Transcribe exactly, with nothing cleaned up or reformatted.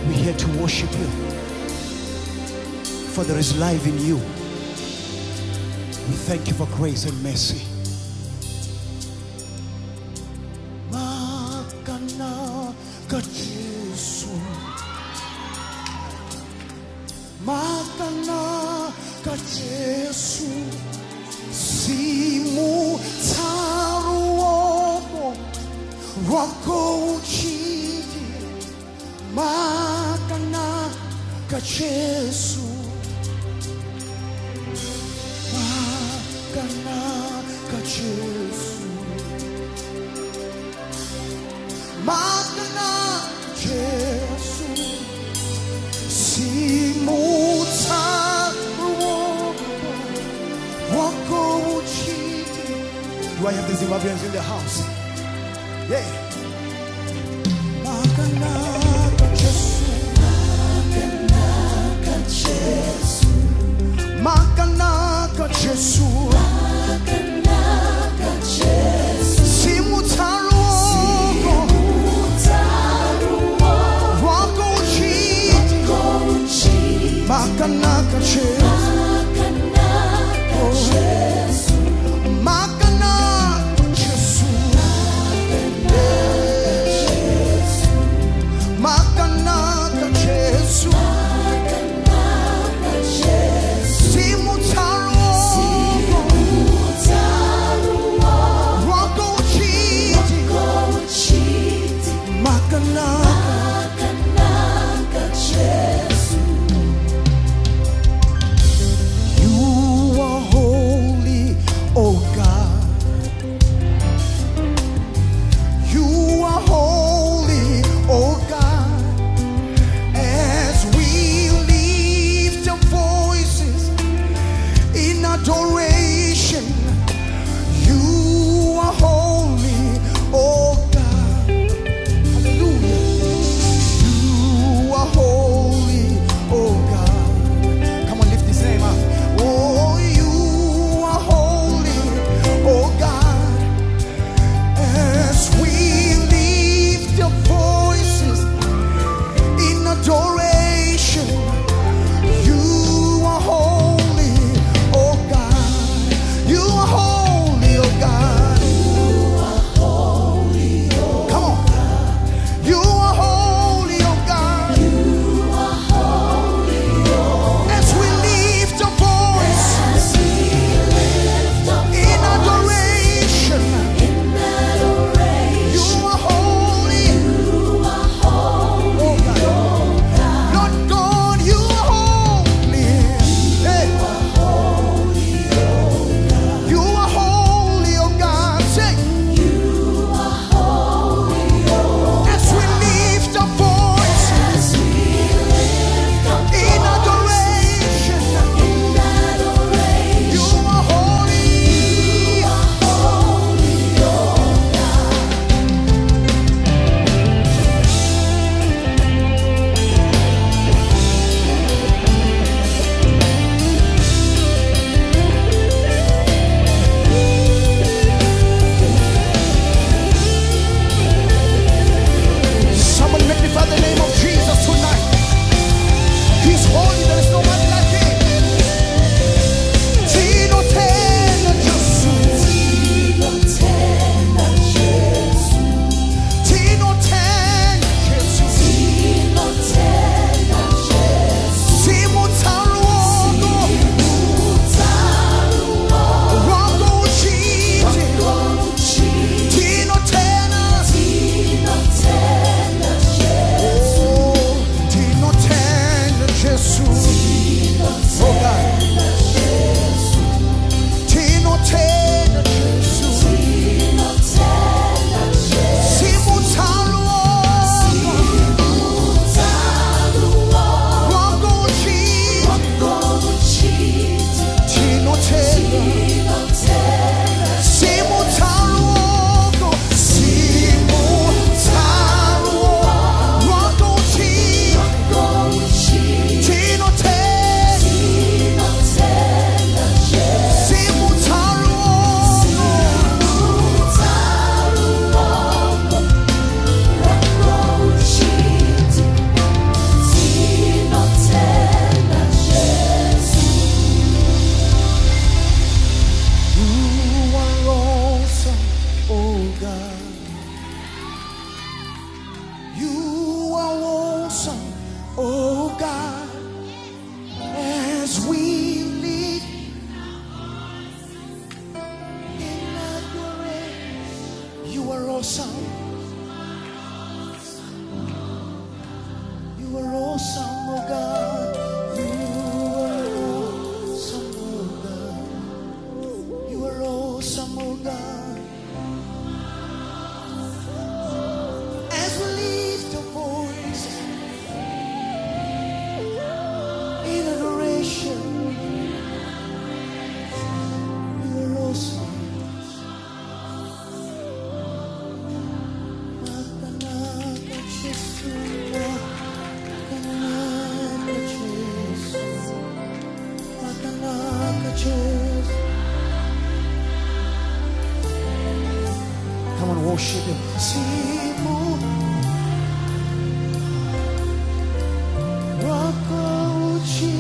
We're here to worship you, for there is life in you. We thank you for grace and mercy. Makana ka Jesu, makana ka Jesu, simu taruomo wako uchidi. Makana ka Jesu, makana ka Jesu, makana Jesu, simuta wako uchidi. Do I have the Zimbabweans in the house? Yeah. Makana ka Jesu, makana ka Jesu, makana ka Jesu, makana ka Jesu, simutaru wako uchidi, makana ka Jesu, makana ka Jesu, makana ka Jesu, makana ka Jesu, simutaru wako uchidi, makana ka Jesu. awesome, oh God. You are awesome, oh God. You are awesome, oh God. As we lift our voice in adoration, you are awesome. Come on, worship Him. Simu Wako uchi